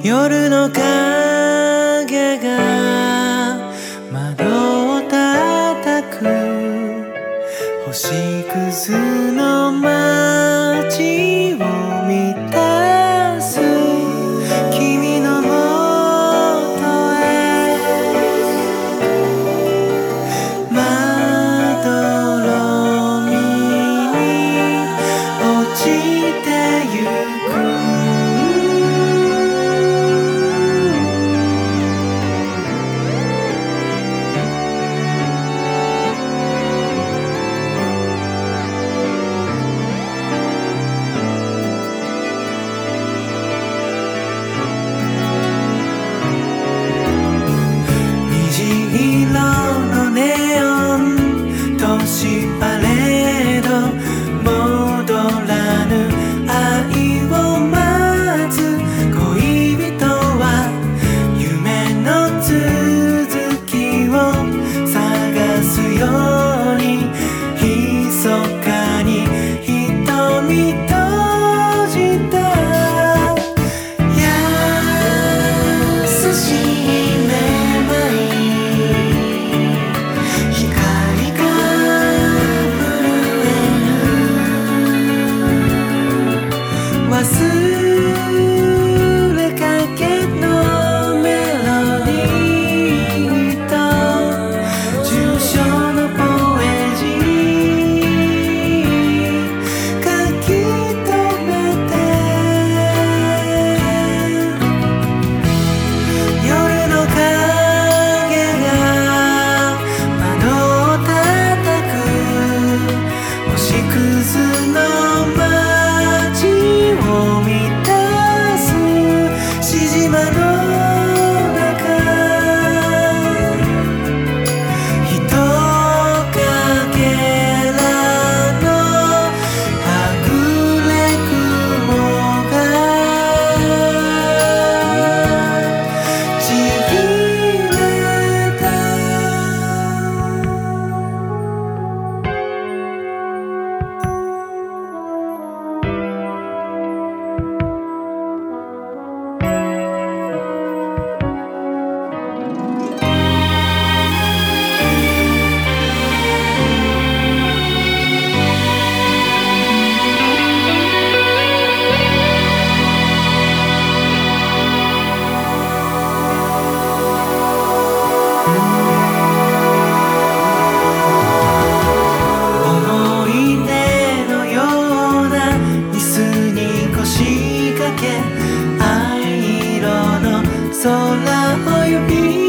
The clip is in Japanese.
夜の影が窓を叩く星屑の街を満たす君のもとへまどろみに落ちてゆくパレード戻らぬ愛を待つ恋人は夢の続きを探すように密かに瞳閉じた優しいめまい忘れかけのメロディーと抽象のポエジー書き留めて夜の影が窓を叩く星屑の街を満たすしじまの中人影らのはぐれ雲がちぎれた思い出のような椅子に腰掛け藍色の空を指